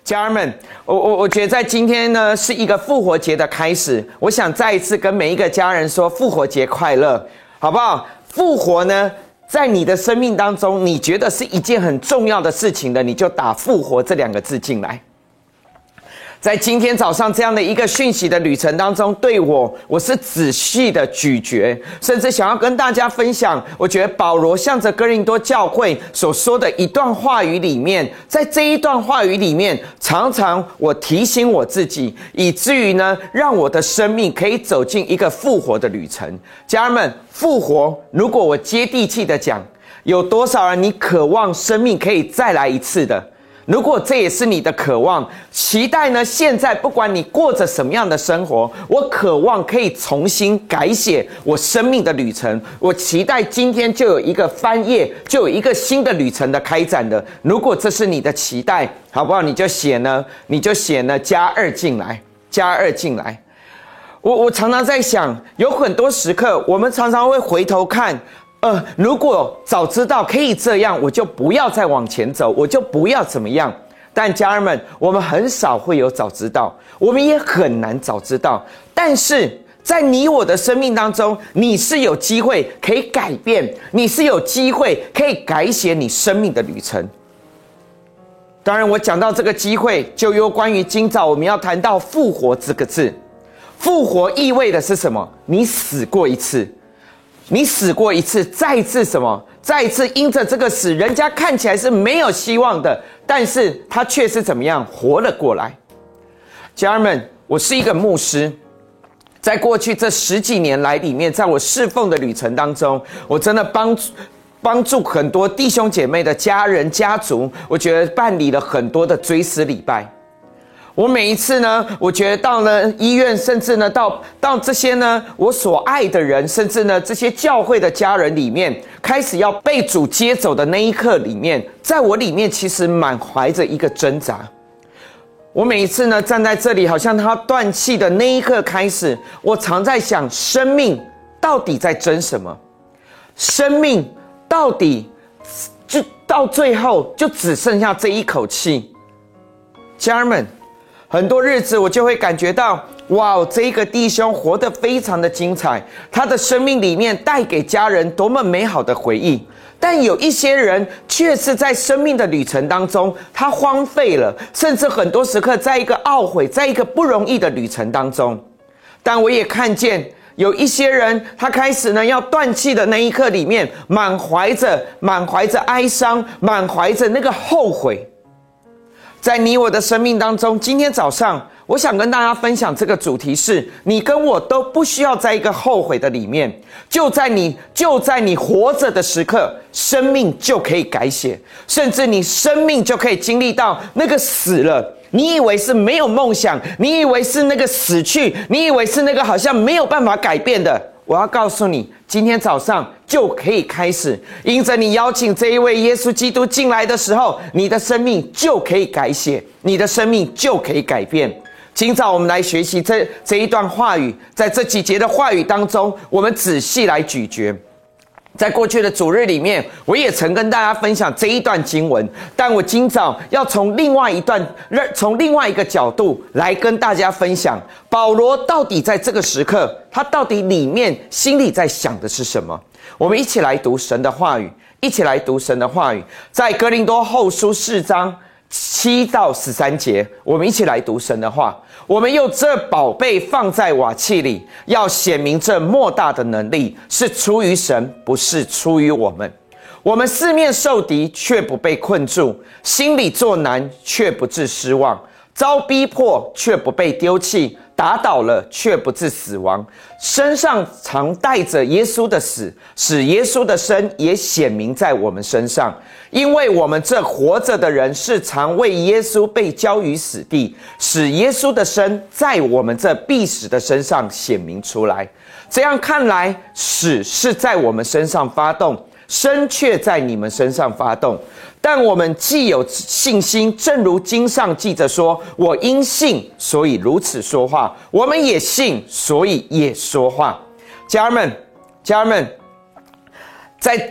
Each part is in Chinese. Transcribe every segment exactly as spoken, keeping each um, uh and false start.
家人们，我我我觉得在今天呢是一个复活节的开始，我想再一次跟每一个家人说复活节快乐，好不好？复活呢，在你的生命当中，你觉得是一件很重要的事情的，你就打复活这两个字进来。在今天早上这样的一个讯息的旅程当中，对我，我是仔细的咀嚼，甚至想要跟大家分享，我觉得保罗向着哥林多教会所说的一段话语里面，在这一段话语里面，常常我提醒我自己，以至于呢，让我的生命可以走进一个复活的旅程。家人们，复活，如果我接地气的讲，有多少人你渴望生命可以再来一次的？如果这也是你的渴望，期待呢，现在不管你过着什么样的生活，我渴望可以重新改写我生命的旅程，我期待今天就有一个翻页，就有一个新的旅程的开展的。如果这是你的期待，好不好？你就写呢，你就写呢，加二进来，加二进来。我我常常在想，有很多时刻，我们常常会回头看。呃，如果早知道可以这样，我就不要再往前走，我就不要怎么样。但家人们，我们很少会有早知道，我们也很难早知道。但是在你我的生命当中，你是有机会可以改变，你是有机会可以改写你生命的旅程。当然，我讲到这个机会，就有关于今早我们要谈到复活这个字。复活意味的是什么？你死过一次。你死过一次，再一次什么？再一次因着这个死，人家看起来是没有希望的，但是他却是怎么样活了过来。家人们，我是一个牧师，在过去这十几年来里面，在我侍奉的旅程当中，我真的帮助帮助很多弟兄姐妹的家人家族，我觉得办理了很多的追思礼拜。我每一次呢，我觉得到了医院，甚至呢到到这些呢我所爱的人，甚至呢这些教会的家人里面，开始要被主接走的那一刻里面，在我里面其实满怀着一个挣扎。我每一次呢站在这里，好像他断气的那一刻开始，我常在想，生命到底在争什么？生命到底就到最后就只剩下这一口气。家人们，很多日子我就会感觉到，哇，这一个弟兄活得非常的精彩，他的生命里面带给家人多么美好的回忆。但有一些人却是在生命的旅程当中，他荒废了，甚至很多时刻在一个懊悔，在一个不容易的旅程当中。但我也看见有一些人，他开始呢要断气的那一刻里面，满怀着满怀着哀伤，满怀着那个后悔。在你我的生命当中，今天早上我想跟大家分享这个主题是，你跟我都不需要在一个后悔的里面，就在你就在你活着的时刻，生命就可以改写，甚至你生命就可以经历到那个死了，你以为是没有梦想，你以为是那个死去，你以为是那个好像没有办法改变的，我要告诉你，今天早上就可以开始，因着你邀请这一位耶稣基督进来的时候，你的生命就可以改写，你的生命就可以改变。今早我们来学习这这一段话语，在这几节的话语当中，我们仔细来咀嚼。在过去的主日里面，我也曾跟大家分享这一段经文，但我今早要从另外一段，从另外一个角度来跟大家分享，保罗到底在这个时刻，他到底里面心里在想的是什么？我们一起来读神的话语，一起来读神的话语，在哥林多后书四章七到十三节，我们一起来读神的话。我们用这宝贝放在瓦器里，要显明这莫大的能力是出于神，不是出于我们。我们四面受敌，却不被困住；心里作难，却不致失望；遭逼迫，却不被丢弃；打倒了，却不致死亡。身上常带着耶稣的死，使耶稣的生也显明在我们身上。因为我们这活着的人是常为耶稣被交于死地，使耶稣的生在我们这必死的身上显明出来。这样看来，死是在我们身上发动，生却在你们身上发动。但我们既有信心，正如经上记着说，我因信所以如此说话，我们也信所以也说话。家人们，家人们，在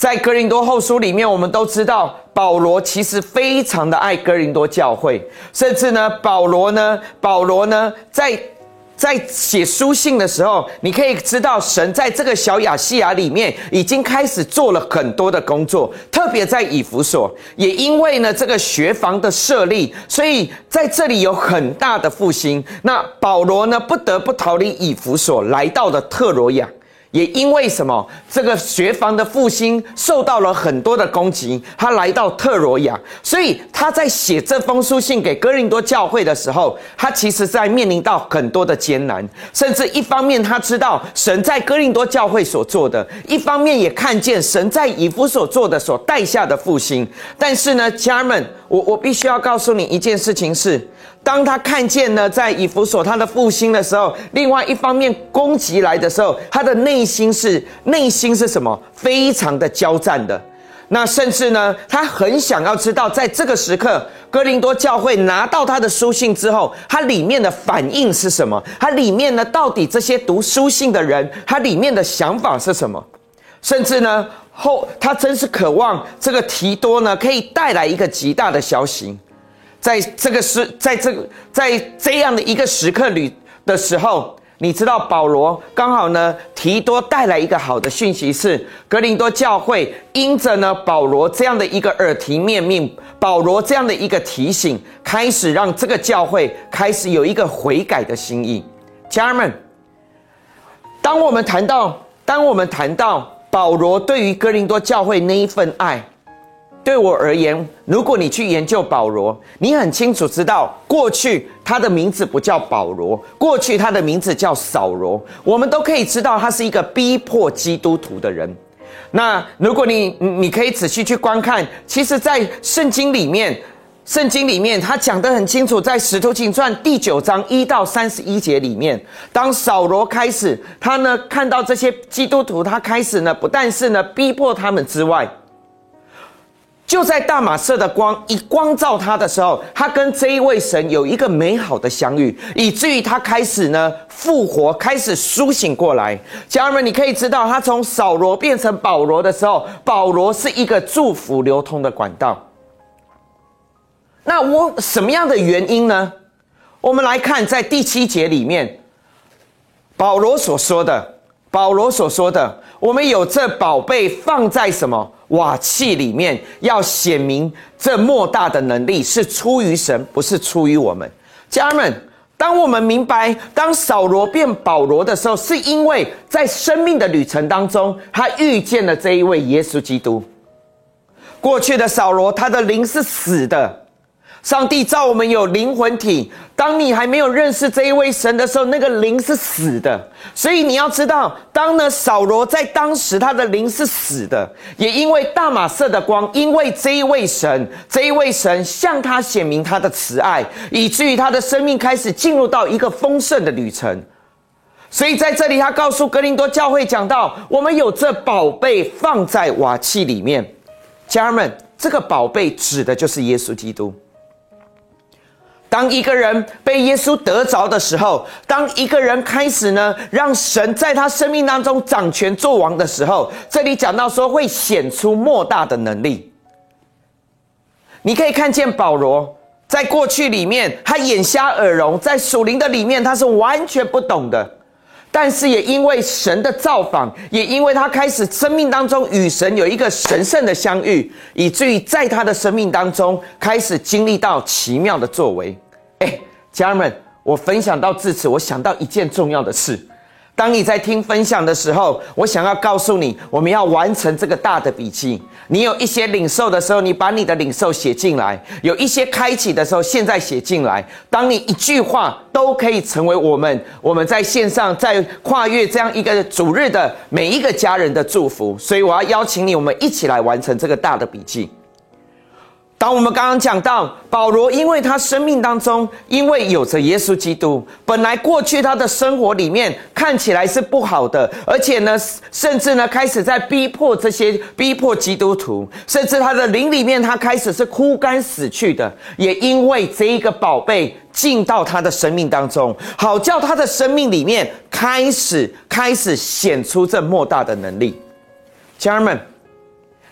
在哥林多后书里面，我们都知道保罗其实非常的爱哥林多教会，甚至呢，保罗呢，保罗呢，在在写书信的时候，你可以知道神在这个小亚细亚里面已经开始做了很多的工作，特别在以弗所，也因为呢这个学房的设立，所以在这里有很大的复兴。那保罗呢不得不逃离以弗所，来到了特罗亚。也因为什么？这个学房的复兴受到了很多的攻击，他来到特罗亚，所以他在写这封书信给哥林多教会的时候，他其实在面临到很多的艰难，甚至一方面他知道神在哥林多教会所做的，一方面也看见神在以弗所做的所带下的复兴。但是呢，家人们，我我必须要告诉你一件事情是，当他看见呢在以弗所他的复兴的时候，另外一方面攻击来的时候，他的内心是内心是什么？非常的交战的。那甚至呢，他很想要知道，在这个时刻，哥林多教会拿到他的书信之后，他里面的反应是什么？他里面呢，到底这些读书信的人，他里面的想法是什么？甚至呢，后他真是渴望这个提多呢，可以带来一个极大的消息。在这个时，在这个在这样的一个时刻里的时候，你知道保罗刚好呢，提多带来一个好的讯息是，哥林多教会因着呢保罗这样的一个耳提面命，保罗这样的一个提醒，开始让这个教会开始有一个悔改的心意。家人们，当我们谈到，当我们谈到保罗对于哥林多教会那一份爱，对我而言，如果你去研究保罗，你很清楚知道，过去他的名字不叫保罗，过去他的名字叫扫罗。我们都可以知道，他是一个逼迫基督徒的人。那如果你你可以仔细去观看，其实在圣经里面，圣经里面他讲得很清楚，在使徒行传第九章一到三十一节里面，当扫罗开始，他呢看到这些基督徒，他开始呢不但是呢逼迫他们之外，就在大马色的光一光照他的时候，他跟这一位神有一个美好的相遇，以至于他开始呢复活，开始苏醒过来。家人们，你可以知道，他从扫罗变成保罗的时候，保罗是一个祝福流通的管道。那我什么样的原因呢？我们来看在第七节里面，保罗所说的，保罗所说的，我们有这宝贝放在什么瓦器里面，要显明这莫大的能力是出于神，不是出于我们。家人们，当我们明白，当扫罗变保罗的时候，是因为在生命的旅程当中，他遇见了这一位耶稣基督。过去的扫罗，他的灵是死的。上帝造我们有灵魂体，当你还没有认识这一位神的时候，那个灵是死的。所以你要知道，当呢扫罗在当时他的灵是死的，也因为大马色的光，因为这一位神，这一位神向他显明他的慈爱，以至于他的生命开始进入到一个丰盛的旅程。所以在这里他告诉哥林多教会讲到，我们有这宝贝放在瓦器里面。家人们，这个宝贝指的就是耶稣基督。当一个人被耶稣得着的时候，当一个人开始呢，让神在他生命当中掌权作王的时候，这里讲到说会显出莫大的能力。你可以看见保罗在过去里面，他眼瞎耳聋，在属灵的里面他是完全不懂的。但是也因为神的造访，也因为他开始生命当中与神有一个神圣的相遇，以至于在他的生命当中开始经历到奇妙的作为。哎，家人们，我分享到至此，我想到一件重要的事。当你在听分享的时候，我想要告诉你，我们要完成这个大的笔记。你有一些领受的时候，你把你的领受写进来；有一些开启的时候，现在写进来。当你一句话都可以成为我们我们在线上在跨越这样一个主日的每一个家人的祝福。所以我要邀请你，我们一起来完成这个大的笔记。当我们刚刚讲到保罗，因为他生命当中因为有着耶稣基督，本来过去他的生活里面看起来是不好的，而且呢甚至呢开始在逼迫这些逼迫基督徒，甚至他的灵里面他开始是枯干死去的，也因为这一个宝贝进到他的生命当中，好叫他的生命里面开始开始显出这莫大的能力。家人们，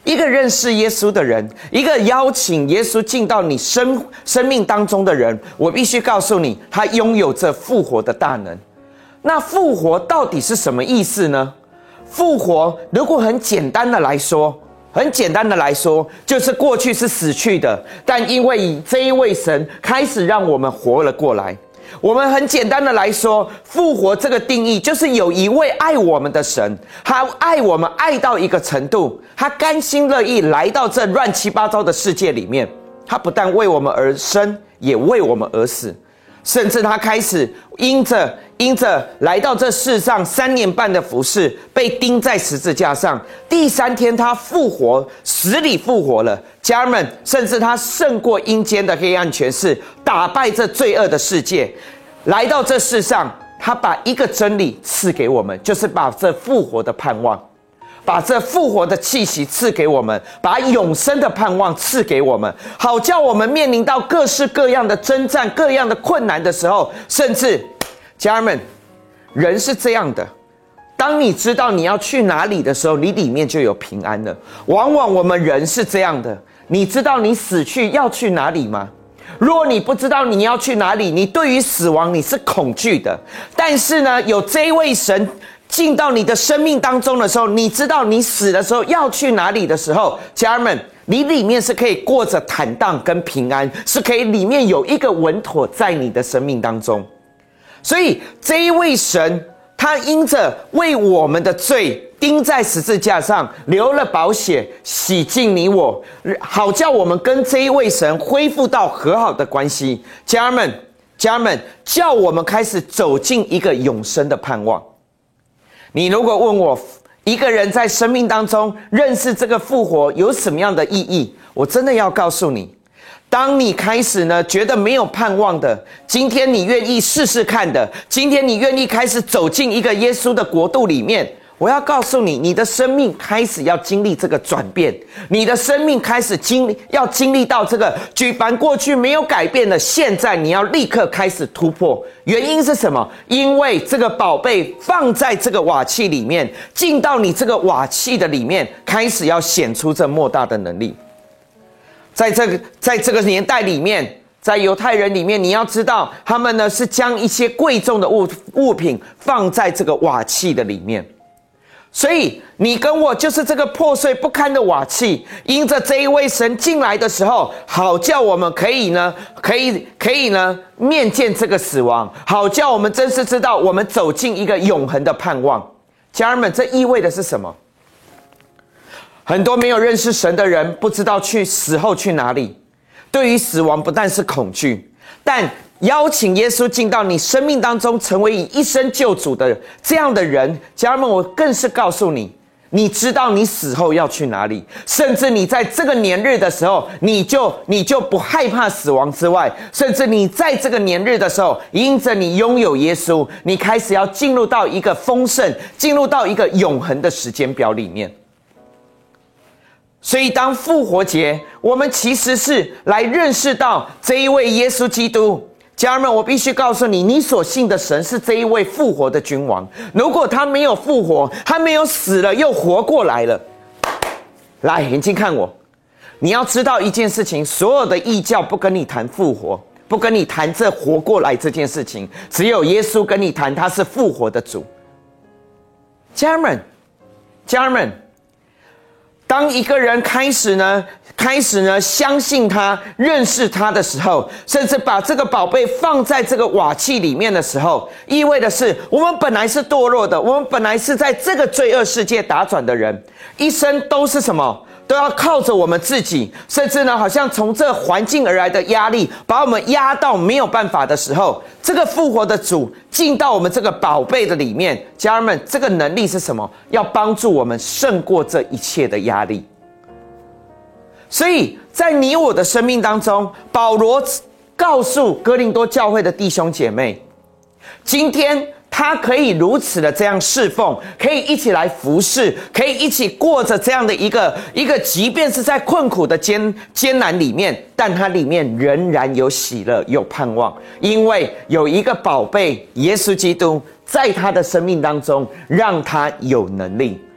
一个认识耶稣的人，一个邀请耶稣进到你生生命当中的人，我必须告诉你，他拥有着复活的大能。那复活到底是什么意思呢？复活如果很简单的来说，很简单的来说，就是过去是死去的，但因为以这一位神开始让我们活了过来。我们很简单的来说，复活这个定义就是有一位爱我们的神，他爱我们爱到一个程度，他甘心乐意来到这乱七八糟的世界里面，他不但为我们而生，也为我们而死，甚至他开始因着因着来到这世上三年半的服事，被钉在十字架上，第三天他复活，死里复活了。家人们，甚至他胜过阴间的黑暗权势，打败这罪恶的世界，来到这世上，他把一个真理赐给我们，就是把这复活的盼望，把这复活的气息赐给我们，把永生的盼望赐给我们，好叫我们面临到各式各样的征战、各样的困难的时候，甚至家人们，人是这样的，当你知道你要去哪里的时候，你里面就有平安了。往往我们人是这样的，你知道你死去要去哪里吗？如果你不知道你要去哪里，你对于死亡你是恐惧的。但是呢，有这一位神进到你的生命当中的时候，你知道你死的时候要去哪里的时候，家人们，你里面是可以过着坦荡跟平安，是可以里面有一个稳妥在你的生命当中。所以这一位神，他因着为我们的罪钉在十字架上，流了宝血，洗净你我，好叫我们跟这一位神恢复到和好的关系。家人们，家人们，叫我们开始走进一个永生的盼望。你如果问我，一个人在生命当中认识这个复活有什么样的意义，我真的要告诉你，当你开始呢觉得没有盼望的，今天你愿意试试看的，今天你愿意开始走进一个耶稣的国度里面，我要告诉你，你的生命开始要经历这个转变，你的生命开始经历要经历到这个举凡过去没有改变的，现在你要立刻开始突破。原因是什么？因为这个宝贝放在这个瓦器里面，进到你这个瓦器的里面，开始要显出这莫大的能力。在这个在这个年代里面，在犹太人里面，你要知道，他们呢是将一些贵重的物物品放在这个瓦器的里面。所以你跟我就是这个破碎不堪的瓦器，因着这一位神进来的时候，好叫我们可以呢，可以可以呢面见这个死亡，好叫我们真是知道我们走进一个永恒的盼望。家人们，这意味的是什么？很多没有认识神的人不知道去死后去哪里，对于死亡不但是恐惧，但邀请耶稣进到你生命当中，成为以一生救主的这样的人，家人们，我更是告诉你，你知道你死后要去哪里，甚至你在这个年日的时候，你就你就不害怕死亡之外，甚至你在这个年日的时候，因着你拥有耶稣，你开始要进入到一个丰盛，进入到一个永恒的时间表里面。所以当复活节，我们其实是来认识到这一位耶稣基督。家人们，我必须告诉你，你所信的神是这一位复活的君王。如果他没有复活，他没有死了又活过来了，来眼睛看我，你要知道一件事情，所有的异教不跟你谈复活，不跟你谈这活过来这件事情，只有耶稣跟你谈他是复活的主。家人们，家人们，当一个人开始呢开始呢相信他，认识他的时候，甚至把这个宝贝放在这个瓦器里面的时候，意味的是我们本来是堕落的，我们本来是在这个罪恶世界打转的人，一生都是什么，都要靠着我们自己，甚至呢好像从这环境而来的压力把我们压到没有办法的时候，这个复活的主进到我们这个宝贝的里面。家人们，这个能力是什么？要帮助我们胜过这一切的压力。所以在你我的生命当中，保罗告诉哥林多教会的弟兄姐妹，今天他可以如此的这样侍奉，可以一起来服侍，可以一起过着这样的一个一个即便是在困苦的艰艰难里面，但他里面仍然有喜乐，有盼望，因为有一个宝贝耶稣基督在他的生命当中，让他有能力。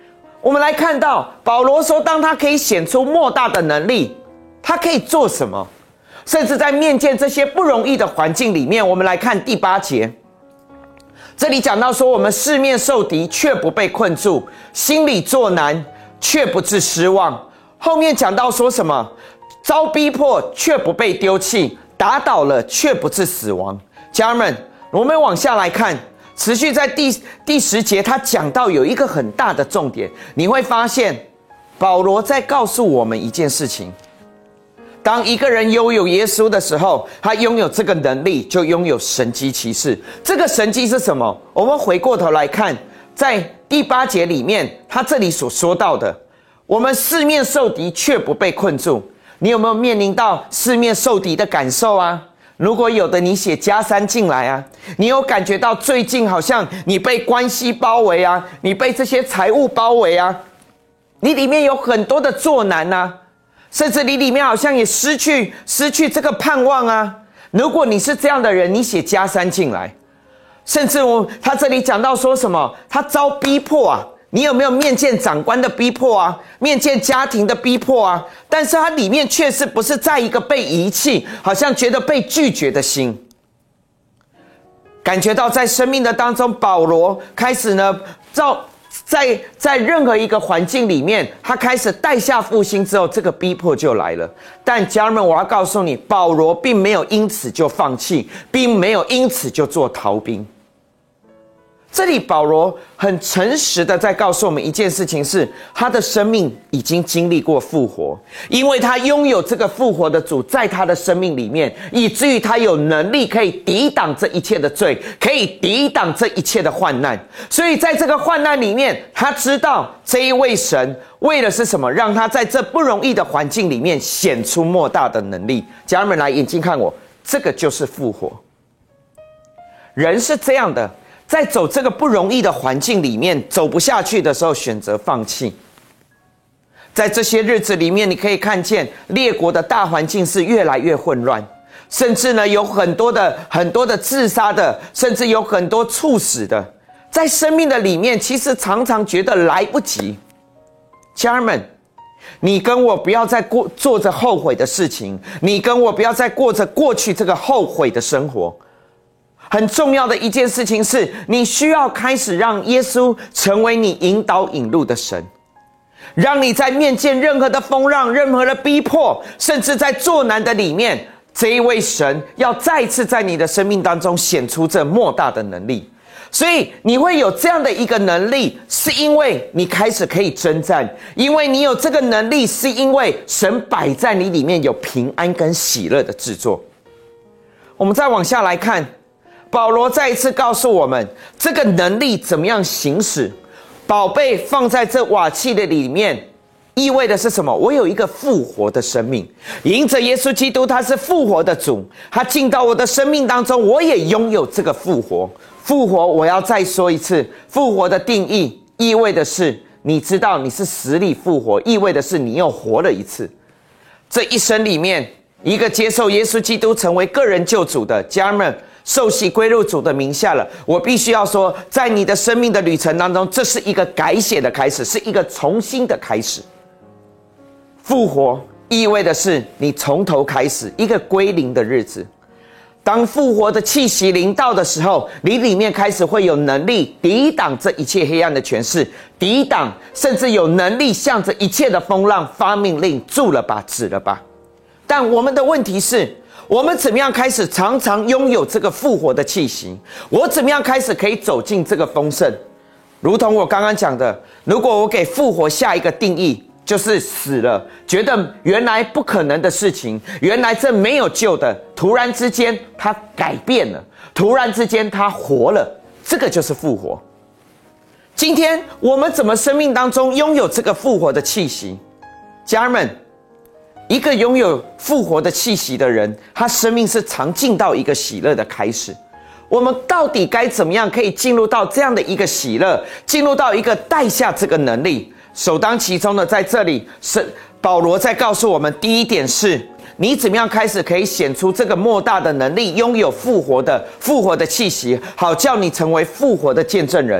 我们来看到保罗说，当他可以显出莫大的能力，他可以做什么？甚至在面见这些不容易的环境里面，我们来看第八节，这里讲到说，我们四面受敌却不被困住，心里作难却不致失望。后面讲到说什么？遭逼迫却不被丢弃，打倒了却不致死亡。家人们，我们往下来看，持续在第第十节，他讲到有一个很大的重点，你会发现保罗在告诉我们一件事情：当一个人拥有耶稣的时候，他拥有这个能力，就拥有神迹奇事。这个神迹是什么？我们回过头来看，在第八节里面，他这里所说到的，我们四面受敌却不被困住。你有没有面临到四面受敌的感受啊？如果有的，你写加三进来啊。你有感觉到最近好像你被关系包围啊，你被这些财务包围啊，你里面有很多的作难啊，甚至你里面好像也失去失去这个盼望啊。如果你是这样的人，你写加三进来。甚至我他这里讲到说什么？他遭逼迫啊。你有没有面见长官的逼迫啊？面见家庭的逼迫啊？但是他里面确实不是在一个被遗弃，好像觉得被拒绝的心，感觉到在生命的当中，保罗开始呢，在在任何一个环境里面，他开始带下复兴之后，这个逼迫就来了。但家人们，我要告诉你，保罗并没有因此就放弃，并没有因此就做逃兵。这里保罗很诚实的在告诉我们一件事情，是他的生命已经经历过复活，因为他拥有这个复活的主在他的生命里面，以至于他有能力可以抵挡这一切的罪，可以抵挡这一切的患难。所以在这个患难里面，他知道这一位神为的是什么，让他在这不容易的环境里面显出莫大的能力。家人们来，眼睛看我，这个就是复活。人是这样的，在走这个不容易的环境里面，走不下去的时候，选择放弃。在这些日子里面，你可以看见列国的大环境是越来越混乱，甚至呢有很多的很多的自杀的，甚至有很多猝死的。在生命的里面，其实常常觉得来不及。家人们，你跟我不要再过做着后悔的事情，你跟我不要再过着过去这个后悔的生活。很重要的一件事情是，你需要开始让耶稣成为你引导引路的神，让你在面见任何的风浪、任何的逼迫，甚至在作难的里面，这一位神要再次在你的生命当中显出这莫大的能力。所以你会有这样的一个能力，是因为你开始可以征战，因为你有这个能力，是因为神摆在你里面有平安跟喜乐的制作。我们再往下来看，保罗再一次告诉我们，这个能力怎么样行使。宝贝放在这瓦器的里面，意味的是什么？我有一个复活的生命，迎着耶稣基督，他是复活的主，他进到我的生命当中，我也拥有这个复活。复活，我要再说一次，复活的定义意味的是，你知道你是死里复活，意味的是你又活了一次。这一生里面，一个接受耶稣基督成为个人救主的家人们，受洗归入主的名下了。我必须要说，在你的生命的旅程当中，这是一个改写的开始，是一个重新的开始。复活意味的是你从头开始，一个归零的日子。当复活的气息临到的时候，你里面开始会有能力抵挡这一切黑暗的权势，抵挡甚至有能力向着一切的风浪发命令，住了吧，止了吧。但我们的问题是，我们怎么样开始常常拥有这个复活的气息？我怎么样开始可以走进这个丰盛？如同我刚刚讲的，如果我给复活下一个定义，就是死了，觉得原来不可能的事情，原来这没有救的，突然之间它改变了，突然之间它活了，这个就是复活。今天我们怎么生命当中拥有这个复活的气息？家人们，一个拥有复活的气息的人，他生命是常进到一个喜乐的开始。我们到底该怎么样可以进入到这样的一个喜乐，进入到一个带下这个能力？首当其冲的，在这里是保罗在告诉我们，第一点是你怎么样开始可以显出这个莫大的能力，拥有复活的复活的气息，好叫你成为复活的见证人。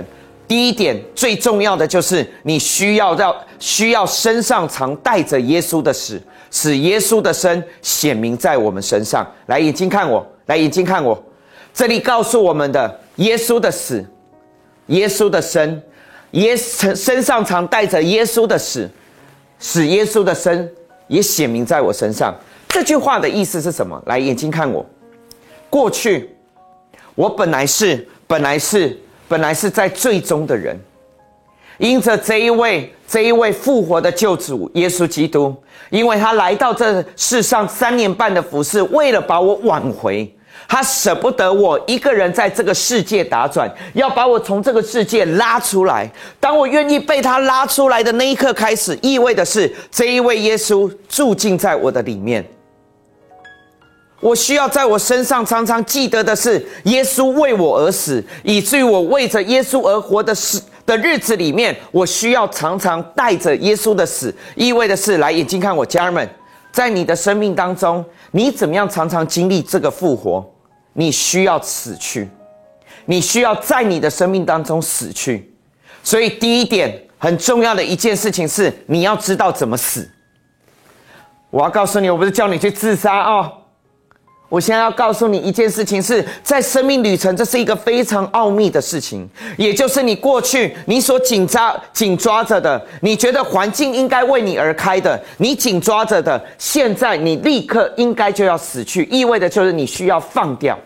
第一点最重要的就是你需要要需要身上常带着耶稣的死，使耶稣的生显明在我们身上。来，眼睛看我，来，眼睛看我。这里告诉我们的耶稣的死，耶稣的生，耶身上常带着耶稣的死，使耶稣的生也显明在我身上。这句话的意思是什么？来，眼睛看我。过去我本来是本来是本来是在罪中的人，因着这一位这一位复活的救主耶稣基督，因为他来到这世上三年半的服事，为了把我挽回，他舍不得我一个人在这个世界打转，要把我从这个世界拉出来。当我愿意被他拉出来的那一刻开始，意味的是这一位耶稣住进在我的里面。我需要在我身上常常记得的是，耶稣为我而死，以至于我为着耶稣而活的事的日子里面，我需要常常带着耶稣的死。意味的是，来，眼睛看我，家人们，在你的生命当中，你怎么样常常经历这个复活？你需要死去，你需要在你的生命当中死去。所以第一点很重要的一件事情是，你要知道怎么死。我要告诉你，我不是叫你去自杀哦。我现在要告诉你一件事情是，在生命旅程，这是一个非常奥秘的事情，也就是你过去你所紧抓紧抓着的，你觉得环境应该为你而开的，你紧抓着的，现在你立刻应该就要死去，意味的就是你需要放掉。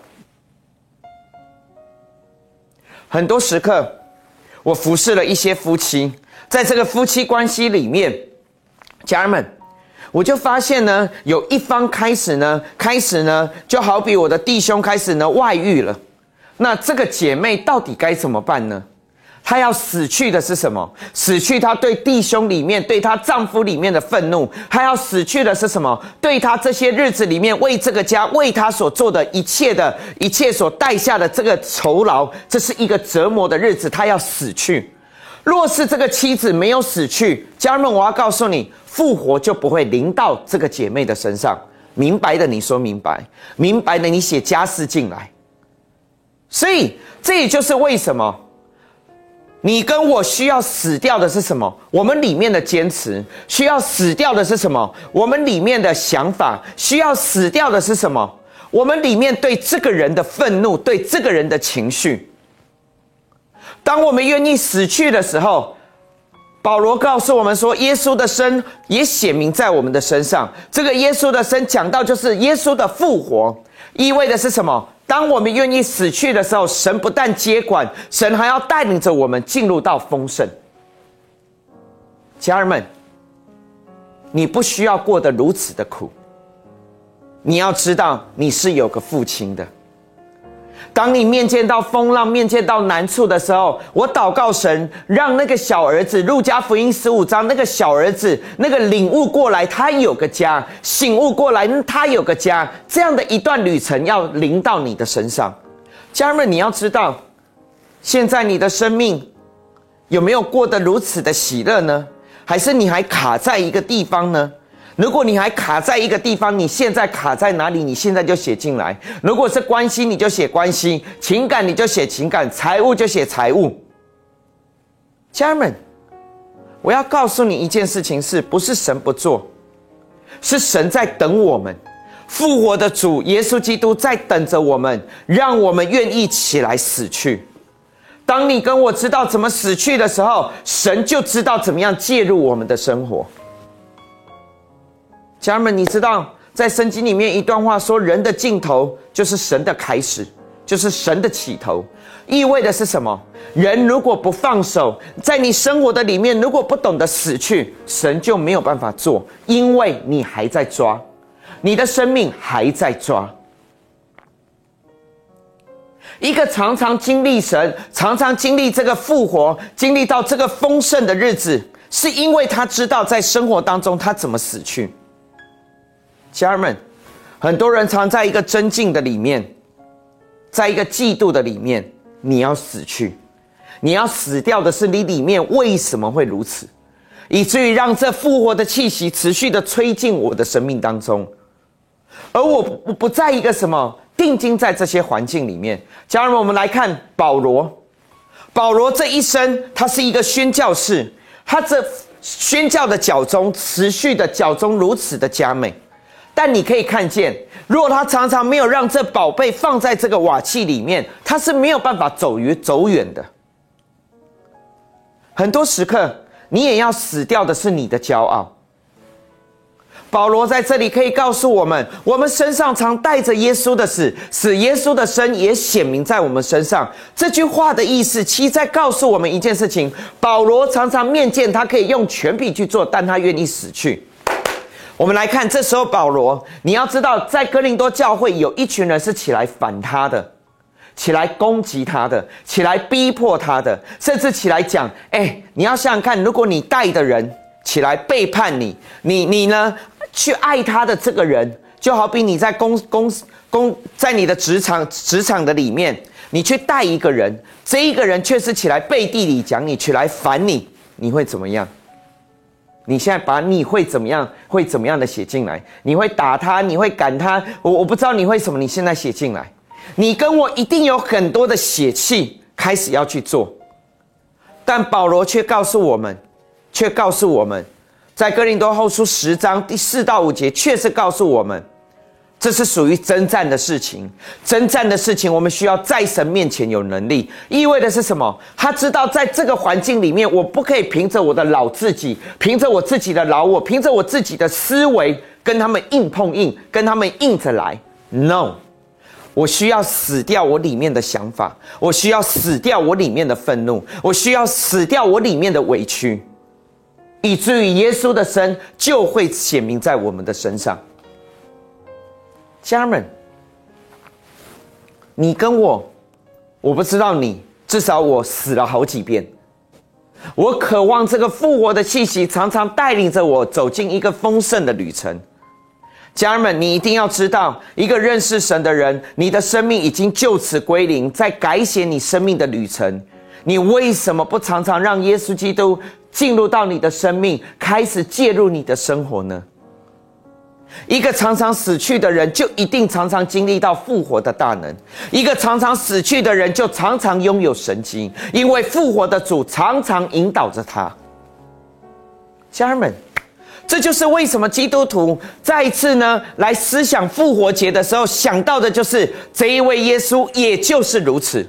很多时刻，我服侍了一些夫妻，在这个夫妻关系里面，家人们，我就发现呢，有一方开始呢，开始呢，就好比我的弟兄开始呢外遇了。那这个姐妹到底该怎么办呢？她要死去的是什么？死去她对弟兄里面，对她丈夫里面的愤怒。她要死去的是什么？对她这些日子里面为这个家，为她所做的一切的一切所带下的这个酬劳，这是一个折磨的日子，她要死去。若是这个妻子没有死去，家人们，我要告诉你，复活就不会临到这个姐妹的身上。明白的你说明白，明白的你写家事进来。所以这也就是为什么你跟我需要死掉的是什么？我们里面的坚持。需要死掉的是什么？我们里面的想法。需要死掉的是什么？我们里面对这个人的愤怒，对这个人的情绪。当我们愿意死去的时候，保罗告诉我们说，耶稣的生也显明在我们的身上。这个耶稣的生讲到就是耶稣的复活，意味的是什么？当我们愿意死去的时候，神不但接管，神还要带领着我们进入到丰盛。家人们，你不需要过得如此的苦，你要知道你是有个父亲的。当你面见到风浪，面见到难处的时候，我祷告神，让那个小儿子，路加福音十五章那个小儿子，那个领悟过来，他有个家，醒悟过来，他有个家，这样的一段旅程要临到你的身上。家人们，你要知道，现在你的生命有没有过得如此的喜乐呢？还是你还卡在一个地方呢？如果你还卡在一个地方，你现在卡在哪里？你现在就写进来。如果是关系，你就写关系；情感，你就写情感；财务就写财务。家人们，我要告诉你一件事情是，不是神不做，是神在等我们。复活的主耶稣基督在等着我们，让我们愿意起来死去。当你跟我知道怎么死去的时候，神就知道怎么样介入我们的生活。家人们，你知道在圣经里面一段话说，人的尽头就是神的开始，就是神的起头。意味的是什么？人如果不放手，在你生活的里面如果不懂得死去，神就没有办法做，因为你还在抓，你的生命还在抓。一个常常经历神，常常经历这个复活，经历到这个丰盛的日子，是因为他知道在生活当中他怎么死去。家人们，很多人常在一个争竞的里面，在一个嫉妒的里面，你要死去，你要死掉的是你里面为什么会如此，以至于让这复活的气息持续的吹进我的生命当中，而我不不在一个什么定睛在这些环境里面。家人们，我们来看保罗， 保罗这一生，他是一个宣教士，他这宣教的脚中持续的脚中如此的佳美。但你可以看见，如果他常常没有让这宝贝放在这个瓦器里面，他是没有办法走远走远的。很多时刻，你也要死掉的是你的骄傲。保罗在这里可以告诉我们，我们身上常带着耶稣的死，使耶稣的生也显明在我们身上。这句话的意思，其实在告诉我们一件事情：保罗常常面见他可以用权柄去做，但他愿意死去。我们来看，这时候保罗，你要知道，在哥林多教会有一群人是起来反他的，起来攻击他的，起来逼迫他的，甚至起来讲：哎，你要想想看，如果你带的人起来背叛你，你你呢？去爱他的这个人，就好比你在公公公在你的职场职场的里面，你去带一个人，这一个人却是起来背地里讲你，起来烦你，你会怎么样？你现在把你会怎么样，会怎么样的写进来？你会打他，你会赶他，我我不知道你会什么，你现在写进来。你跟我一定有很多的血气开始要去做，但保罗却告诉我们，却告诉我们。在哥林多后书十章第四到五节，确实告诉我们，这是属于征战的事情。征战的事情，我们需要在神面前有能力。意味的是什么？他知道在这个环境里面，我不可以凭着我的老自己，凭着我自己的老我，凭着我自己的思维，跟他们硬碰硬，跟他们硬着来。No， 我需要死掉我里面的想法，我需要死掉我里面的愤怒，我需要死掉我里面的委屈。以至于耶稣的生就会显明在我们的身上。家人们，你跟我，我不知道你，至少我死了好几遍。我渴望这个复活的气息常常带领着我走进一个丰盛的旅程。家人们，你一定要知道，一个认识神的人，你的生命已经就此归零，在改写你生命的旅程。你为什么不常常让耶稣基督进入到你的生命，开始介入你的生活呢？一个常常死去的人，就一定常常经历到复活的大能；一个常常死去的人，就常常拥有神迹，因为复活的主常常引导着他。家人们，这就是为什么基督徒再一次呢来思想复活节的时候，想到的就是这一位耶稣，也就是如此。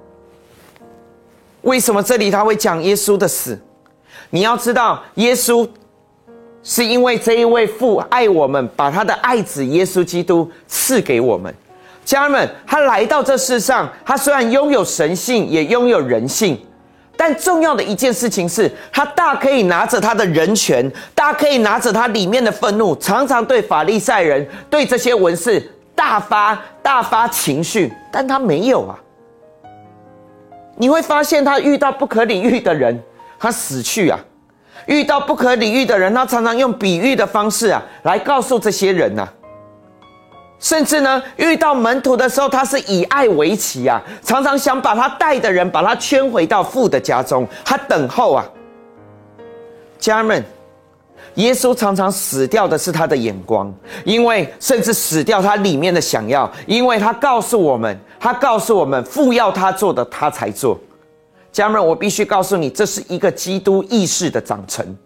为什么这里他会讲耶稣的死？你要知道，耶稣是因为这一位父爱我们，把他的爱子耶稣基督赐给我们。家人们，他来到这世上，他虽然拥有神性，也拥有人性，但重要的一件事情是，他大可以拿着他的人权，大可以拿着他里面的愤怒，常常对法利赛人、对这些文士大发大发情绪，但他没有啊。你会发现，他遇到不可理喻的人，他死去啊；遇到不可理喻的人，他常常用比喻的方式啊，来告诉这些人啊。甚至呢，遇到门徒的时候，他是以爱为旗啊，常常想把他带的人，把他圈回到父的家中，他等候啊。家人们，耶稣常常死掉的是他的眼光，因为甚至死掉他里面的想要，因为他告诉我们，他告诉我们，父要他做的，他才做。家人们，我必须告诉你，这是一个基督意识的长成。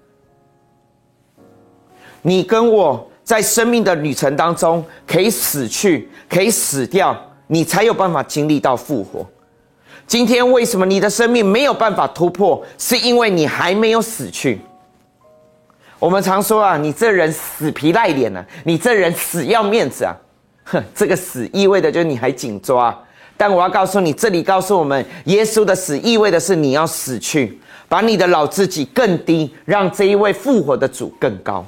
你跟我在生命的旅程当中，可以死去，可以死掉，你才有办法经历到复活。今天为什么你的生命没有办法突破？是因为你还没有死去。我们常说啊，你这人死皮赖脸啊，你这人死要面子啊。哼，这个死意味的就是你还紧抓。但我要告诉你，这里告诉我们，耶稣的死意味的是你要死去，把你的老自己更低，让这一位复活的主更高。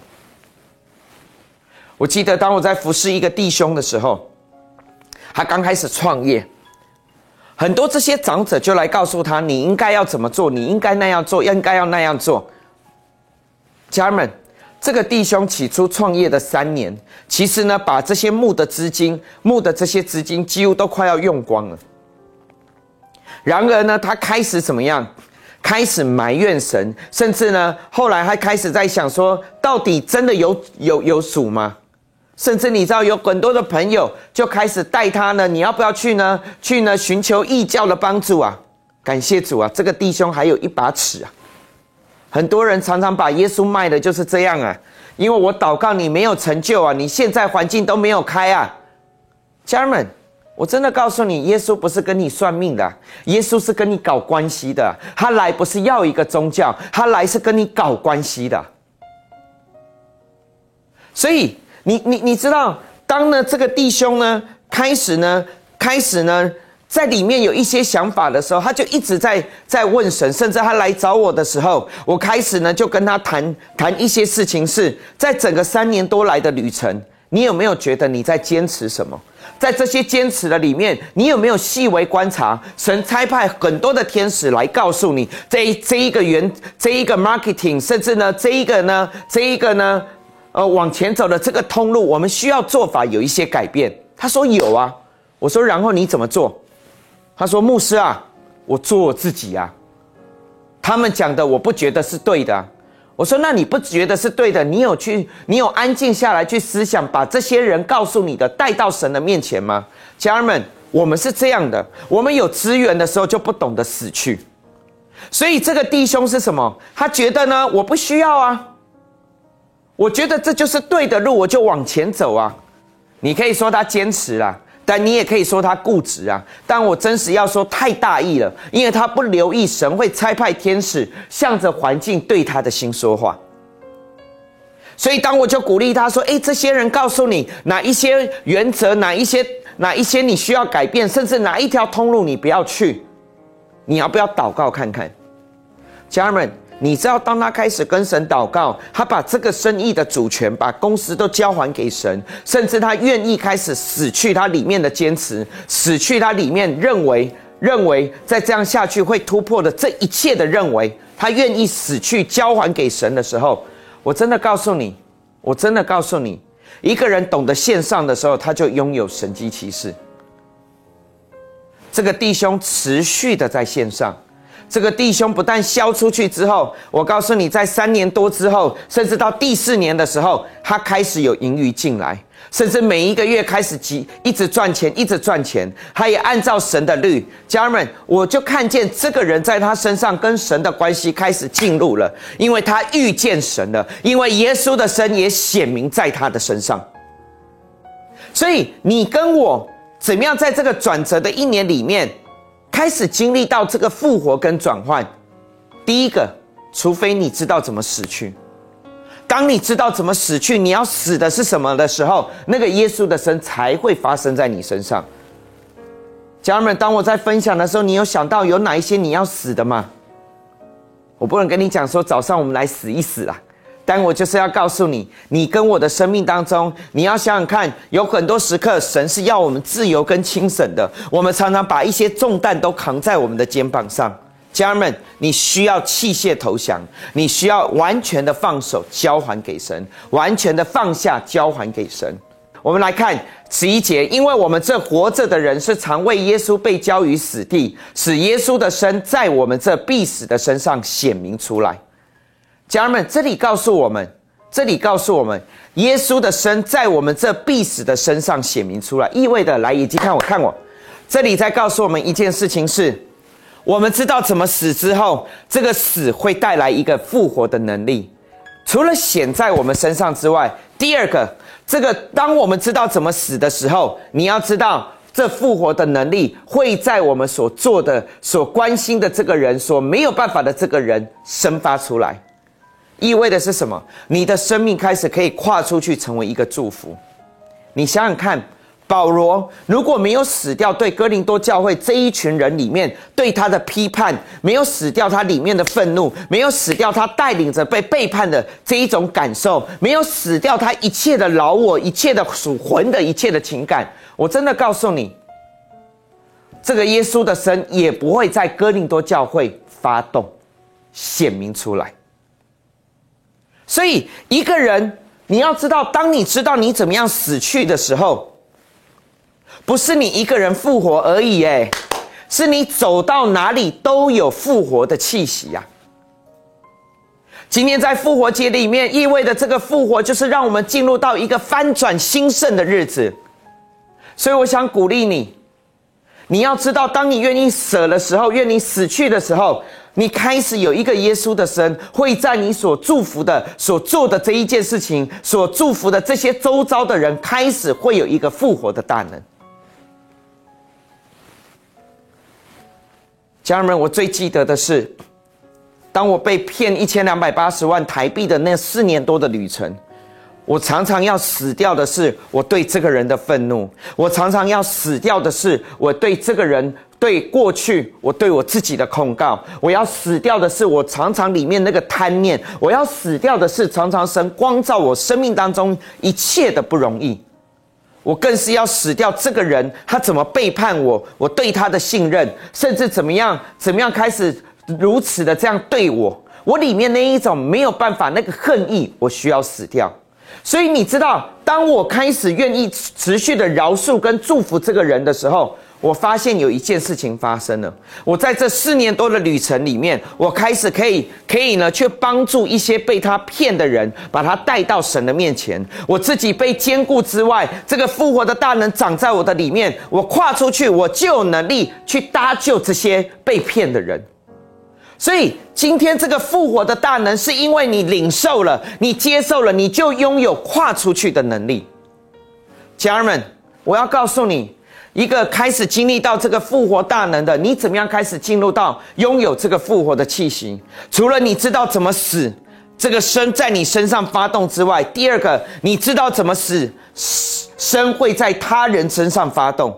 我记得当我在服侍一个弟兄的时候，他刚开始创业，很多这些长者就来告诉他，你应该要怎么做，你应该那样做，应该要那样做。家人们，这个弟兄起初创业的三年，其实呢，把这些募的资金、募的这些资金几乎都快要用光了。然而呢，他开始怎么样？开始埋怨神，甚至呢，后来还开始在想说，到底真的有有有主吗？甚至你知道，有很多的朋友就开始带他呢，你要不要去呢？去呢寻求异教的帮助啊？ 感谢主啊，这个弟兄还有一把尺啊。很多人常常把耶稣卖的就是这样啊，因为我祷告你没有成就啊，你现在环境都没有开啊。家人们，我真的告诉你，耶稣不是跟你算命的，耶稣是跟你搞关系的。他来不是要一个宗教，他来是跟你搞关系的。所以你你你知道，当呢这个弟兄呢开始呢开始呢在里面有一些想法的时候，他就一直在在问神，甚至他来找我的时候，我开始呢就跟他谈谈一些事情，是在整个三年多来的旅程，你有没有觉得你在坚持什么？在这些坚持的里面，你有没有细微观察？神差派很多的天使来告诉你，这这一个原这一个 marketing， 甚至呢这一个呢这一个呢呃往前走的这个通路，我们需要做法有一些改变。他说有啊，我说然后你怎么做？他说牧师啊，我做我自己啊，他们讲的我不觉得是对的啊。我说那你不觉得是对的，你有去你有安静下来去思想，把这些人告诉你的带到神的面前吗？家人们，我们是这样的，我们有资源的时候就不懂得死去。所以这个弟兄是什么？他觉得呢我不需要啊，我觉得这就是对的路，我就往前走啊。你可以说他坚持啦，但你也可以说他固执啊。但我真实要说太大意了，因为他不留意神会差派天使向着环境对他的心说话。所以当我就鼓励他说，诶，这些人告诉你哪一些原则，哪一些哪一些你需要改变，甚至哪一条通路你不要去，你要不要祷告看看？家人们，你知道当他开始跟神祷告，他把这个生意的主权，把公司都交还给神，甚至他愿意开始死去他里面的坚持，死去他里面认为认为再这样下去会突破的这一切的认为，他愿意死去交还给神的时候，我真的告诉你，我真的告诉你，一个人懂得线上的时候，他就拥有神迹奇事。这个弟兄持续的在线上，这个弟兄不但销出去之后，我告诉你，在三年多之后，甚至到第四年的时候，他开始有盈余进来，甚至每一个月开始积，一直赚钱，一直赚钱。他也按照神的律，家人们，我就看见这个人在他身上跟神的关系开始进入了，因为他遇见神了，因为耶稣的身也显明在他的身上。所以你跟我怎么样在这个转折的一年里面开始经历到这个复活跟转换？第一个，除非你知道怎么死去。当你知道怎么死去，你要死的是什么的时候，那个耶稣的身才会发生在你身上。家人们，当我在分享的时候，你有想到有哪一些你要死的吗？我不能跟你讲说早上我们来死一死啦，但我就是要告诉你，你跟我的生命当中，你要想想看，有很多时刻神是要我们自由跟轻省的，我们常常把一些重担都扛在我们的肩膀上。家人们，你需要弃械投降，你需要完全的放手交还给神，完全的放下交还给神。我们来看十一节，因为我们这活着的人是常为耶稣被交于死地，使耶稣的身在我们这必死的身上显明出来。家人们，这里告诉我们，这里告诉我们，耶稣的身在我们这必死的身上显明出来，意味着来，眼睛看我，看我，这里在告诉我们一件事情是，我们知道怎么死之后，这个死会带来一个复活的能力，除了显在我们身上之外，第二个，这个当我们知道怎么死的时候，你要知道这复活的能力会在我们所做的、所关心的这个人、所没有办法的这个人生发出来。意味的是什么？你的生命开始可以跨出去，成为一个祝福。你想想看，保罗如果没有死掉对哥林多教会这一群人里面对他的批判，没有死掉他里面的愤怒，没有死掉他带领着被背叛的这一种感受，没有死掉他一切的老我，一切的属魂的一切的情感，我真的告诉你，这个耶稣的身也不会在哥林多教会发动显明出来。所以一个人，你要知道，当你知道你怎么样死去的时候，不是你一个人复活而已，诶，是你走到哪里都有复活的气息啊。今天在复活节里面，意味着这个复活就是让我们进入到一个翻转兴盛的日子。所以我想鼓励你， 你要知道，当你愿意舍的时候，愿意死去的时候，你开始有一个耶稣的神会在你所祝福的、所做的这一件事情，所祝福的这些周遭的人，开始会有一个复活的大能。家人们，我最记得的是，当我被骗一千两百八十万台币的那四年多的旅程，我常常要死掉的是我对这个人的愤怒，我常常要死掉的是我对这个人、对过去我对我自己的控告，我要死掉的是我常常里面那个贪念，我要死掉的是常常神光照我生命当中一切的不容易。我更是要死掉这个人，他怎么背叛我，我对他的信任，甚至怎么样怎么样开始如此的这样对我，我里面那一种没有办法那个恨意，我需要死掉。所以你知道，当我开始愿意持续的饶恕跟祝福这个人的时候，我发现有一件事情发生了。我在这四年多的旅程里面，我开始可以可以呢，去帮助一些被他骗的人，把他带到神的面前。我自己被坚固之外，这个复活的大能长在我的里面，我跨出去，我就有能力去搭救这些被骗的人。所以今天这个复活的大能，是因为你领受了，你接受了，你就拥有跨出去的能力。家人们，我要告诉你，一个开始经历到这个复活大能的，你怎么样开始进入到拥有这个复活的气息？除了你知道怎么死，这个生在你身上发动之外，第二个，你知道怎么死，生会在他人身上发动。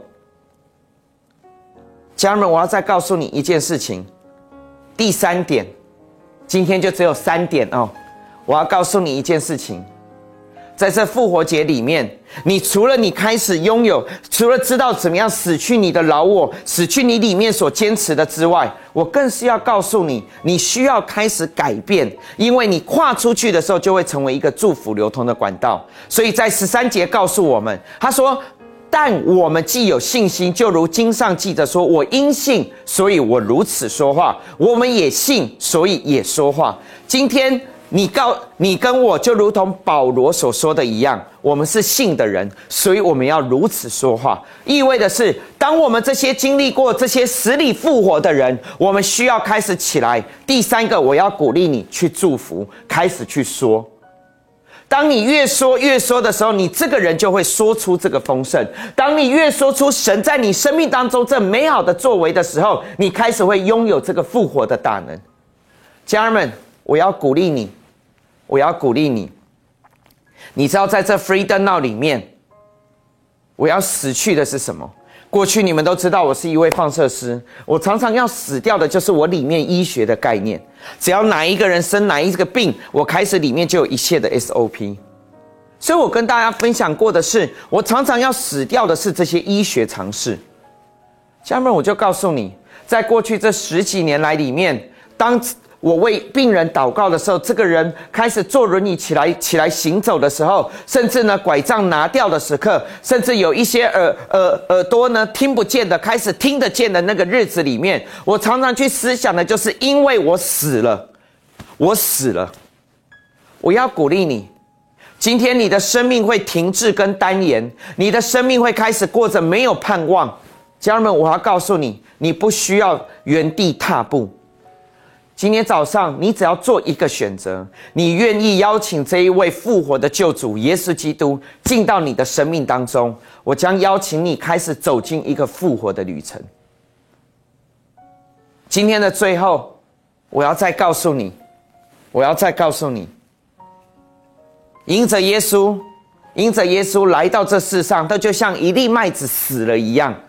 家人们，我要再告诉你一件事情。第三点，今天就只有三点哦。我要告诉你一件事情，在这复活节里面，你除了你开始拥有，除了知道怎么样死去你的老我，死去你里面所坚持的之外，我更是要告诉你，你需要开始改变，因为你跨出去的时候，就会成为一个祝福流通的管道。所以在十三节告诉我们，他说，但我们既有信心，就如经上记着说，我因信，所以我如此说话。我们也信，所以也说话。今天你告你跟我就如同保罗所说的一样，我们是信的人，所以我们要如此说话。意味的是，当我们这些经历过这些死里复活的人，我们需要开始起来。第三个，我要鼓励你去祝福，开始去说。当你越说越说的时候，你这个人就会说出这个丰盛。当你越说出神在你生命当中这美好的作为的时候，你开始会拥有这个复活的大能。家人们，我要鼓励你，我要鼓励你。你知道在这 Freedom Now 里面，我要死去的是什么？过去你们都知道我是一位放射师，我常常要死掉的就是我里面医学的概念。只要哪一个人生哪一个病，我开始里面就有一切的 S O P。 所以我跟大家分享过的是，我常常要死掉的是这些医学常识。家人们，我就告诉你，在过去这十几年来里面，当我为病人祷告的时候，这个人开始坐轮椅起来起来行走的时候，甚至呢拐杖拿掉的时刻，甚至有一些耳耳耳朵呢听不见的开始听得见的那个日子里面，我常常去思想的就是因为我死了，我死了。我要鼓励你，今天你的生命会停滞跟单言，你的生命会开始过着没有盼望。家人们，我要告诉你，你不需要原地踏步。今天早上，你只要做一个选择，你愿意邀请这一位复活的救主耶稣基督进到你的生命当中，我将邀请你开始走进一个复活的旅程。今天的最后，我要再告诉你，我要再告诉你，因着耶稣，因着耶稣来到这世上，他就像一粒麦子死了一样。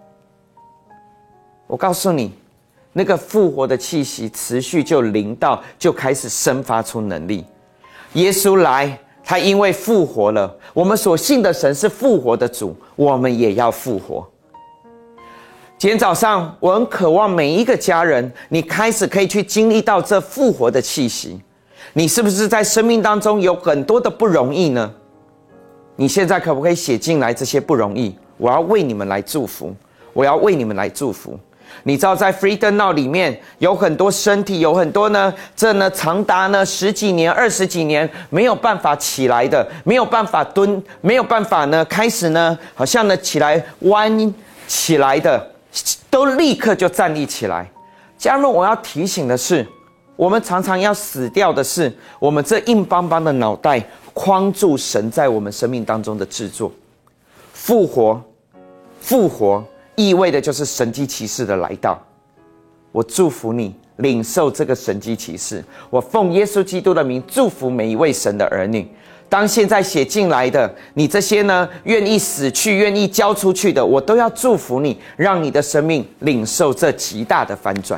我告诉你，那个复活的气息持续就临到，就开始生发出能力。耶稣来，他因为复活了，我们所信的神是复活的主，我们也要复活。今天早上，我很渴望每一个家人，你开始可以去经历到这复活的气息。你是不是在生命当中有很多的不容易呢？你现在可不可以写进来这些不容易？我要为你们来祝福，我要为你们来祝福。你知道在 Freedom Now 里面有很多身体，有很多呢，这呢长达呢十几年、二十几年没有办法起来的，没有办法蹲，没有办法呢开始呢好像呢起来弯起来的都立刻就站立起来。家人们，我要提醒的是，我们常常要死掉的是我们这硬邦邦的脑袋框住神在我们生命当中的制作。复活，复活意味的就是神迹奇事的来到。我祝福你领受这个神迹奇事。我奉耶稣基督的名祝福每一位神的儿女。当现在写进来的你这些呢，愿意死去愿意交出去的，我都要祝福你，让你的生命领受这极大的翻转。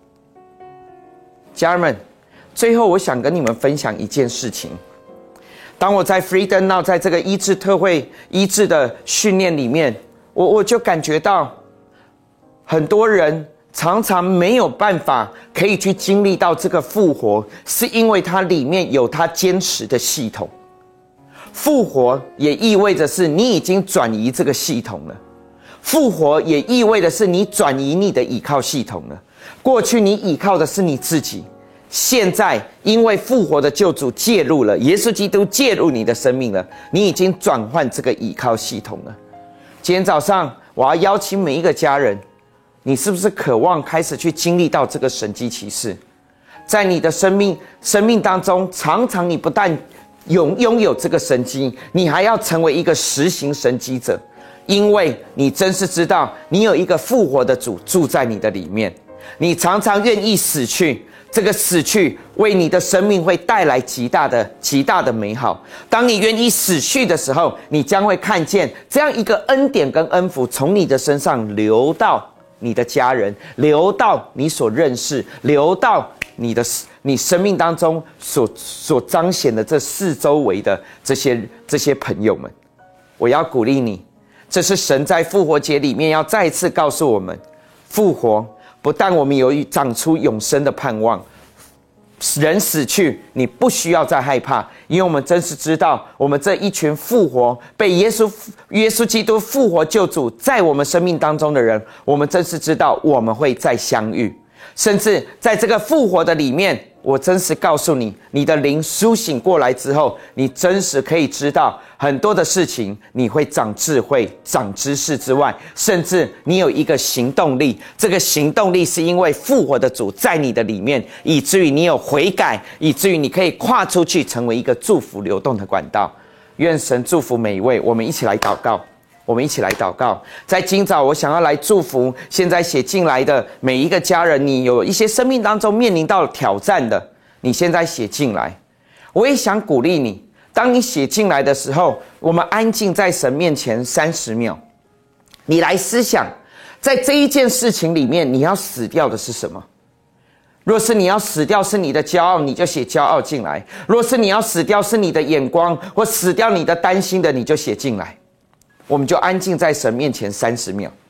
家人们，最后我想跟你们分享一件事情。当我在 Freedom Now 在这个医治特会医治的训练里面，我我就感觉到很多人常常没有办法可以去经历到这个复活，是因为它里面有它坚持的系统。复活也意味着是你已经转移这个系统了，复活也意味着是你转移你的倚靠系统了。过去你倚靠的是你自己，现在因为复活的救主介入了，耶稣基督介入你的生命了，你已经转换这个倚靠系统了。今天早上我要邀请每一个家人，你是不是渴望开始去经历到这个神迹奇事？在你的生命生命当中，常常你不但拥拥有这个神迹，你还要成为一个实行神迹者，因为你真是知道你有一个复活的主住在你的里面。你常常愿意死去，这个死去为你的生命会带来极大的极大的美好。当你愿意死去的时候，你将会看见这样一个恩典跟恩福从你的身上流到你的家人，流到你所认识，流到你的你生命当中所所彰显的这四周围的这些这些朋友们。我要鼓励你，这是神在复活节里面要再一次告诉我们，复活不但我们有长出永生的盼望，人死去你不需要再害怕，因为我们真是知道我们这一群复活被耶稣耶稣基督复活救主在我们生命当中的人，我们真是知道我们会再相遇。甚至在这个复活的里面，我真实告诉你，你的灵苏醒过来之后，你真实可以知道很多的事情，你会长智慧长知识之外，甚至你有一个行动力，这个行动力是因为复活的主在你的里面，以至于你有悔改，以至于你可以跨出去成为一个祝福流动的管道。愿神祝福每一位，我们一起来祷告。我们一起来祷告。在今早我想要来祝福现在写进来的每一个家人，你有一些生命当中面临到挑战的，你现在写进来。我也想鼓励你，当你写进来的时候，我们安静在神面前三十秒，你来思想，在这一件事情里面你要死掉的是什么。若是你要死掉是你的骄傲，你就写骄傲进来；若是你要死掉是你的眼光或死掉你的担心的，你就写进来。我们就安静在神面前三十秒。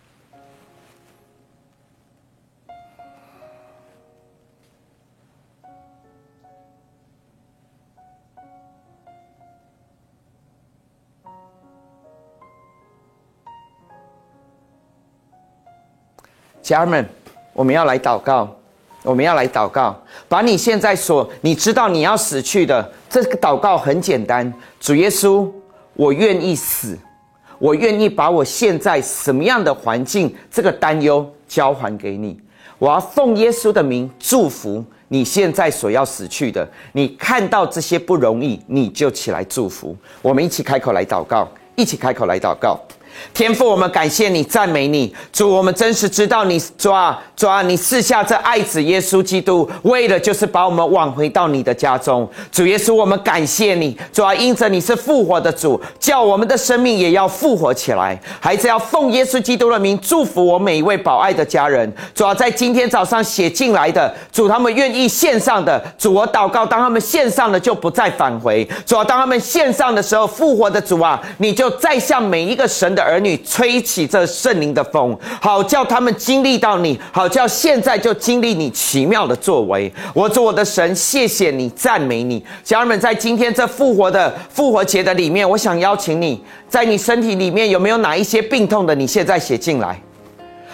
家人们，我们要来祷告，我们要来祷告，把你现在所你知道你要死去的，这个祷告很简单。主耶稣，我愿意死，我愿意把我现在什么样的环境这个担忧交还给你。我要奉耶稣的名祝福你现在所要死去的。你看到这些不容易，你就起来祝福。我们一起开口来祷告，一起开口来祷告。天父，我们感谢你，赞美你。主，我们真是知道你，主啊，主啊，你赐下这爱子耶稣基督，为了就是把我们挽回到你的家中。主耶稣，我们感谢你。主啊，因着你是复活的主，叫我们的生命也要复活起来。孩子要奉耶稣基督的名祝福我每一位宝爱的家人。主啊，在今天早上写进来的，主他们愿意献上的，主我祷告，当他们献上了就不再返回。主啊，当他们献上的时候，复活的主啊，你就再向每一个神的儿女吹起这圣灵的风，好叫他们经历到你，好叫现在就经历你奇妙的作为。我主我的神，谢谢你，赞美你。家人们，在今天这复活的复活节的里面，我想邀请你，在你身体里面有没有哪一些病痛的，你现在写进来。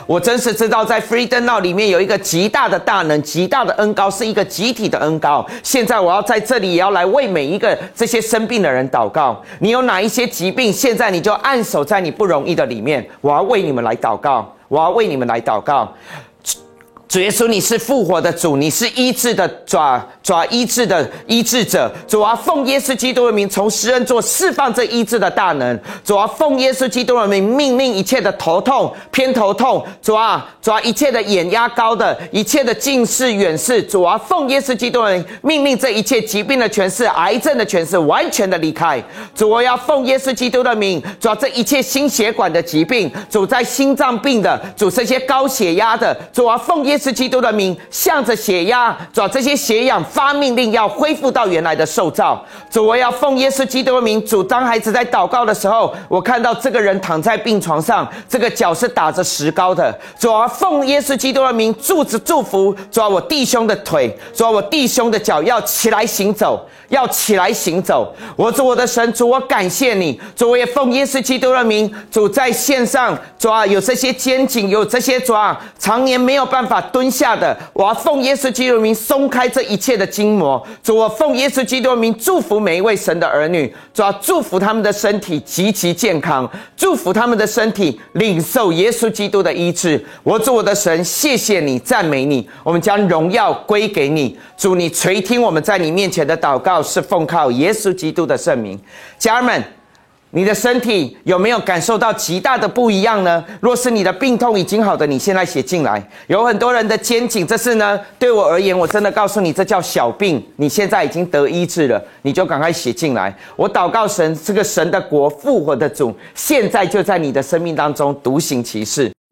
我真是知道在 Freedom Now 里面有一个极大的大能，极大的恩膏，是一个集体的恩膏。现在我要在这里也要来为每一个这些生病的人祷告。你有哪一些疾病，现在你就按手在你不容易的里面，我要为你们来祷告，我要为你们来祷告。主耶稣，你是复活的主，你是医治的抓抓医治的医治者。主啊，奉耶稣基督的名，从施恩座释放这医治的大能。主啊，奉耶稣基督的名，命令一切的头痛、偏头痛，主啊，主啊，一切的眼压高的，一切的近视、远视，主啊，奉耶稣基督的名，命令这一切疾病的权势、癌症的权势完全的离开。主，我要奉耶稣基督的名，主啊，这一切心血管的疾病，主在心脏病的，主这些高血压的，主啊，奉耶稣基督的名，向着血压，主啊，这些血氧发命令要恢复到原来的受造。主，我要奉耶稣基督的名，主，当孩子在祷告的时候，我看到这个人躺在病床上，这个脚是打着石膏的。主啊，奉耶稣基督的名，祝祝祝福，主啊，我弟兄的腿，主啊，我弟兄的脚要起来行走，要起来行走。我主我的神，主，我感谢你。主，我也奉耶稣基督的名，主在线上，主啊，有这些肩颈，有这些主啊，常年没有办法蹲下的，我要奉耶稣基督的名松开这一切的筋膜。主，我奉耶稣基督的名祝福每一位神的儿女，主要祝福他们的身体极其健康，祝福他们的身体领受耶稣基督的医治。我主我的神，谢谢你，赞美你，我们将荣耀归给你。主，你垂听我们在你面前的祷告，是奉靠耶稣基督的圣名。家人们，你的身体有没有感受到极大的不一样呢？若是你的病痛已经好的，你现在写进来。有很多人的肩颈，这是呢，对我而言，我真的告诉你，这叫小病，你现在已经得医治了，你就赶快写进来。我祷告神，这个神的国复活的主，现在就在你的生命当中独行其事。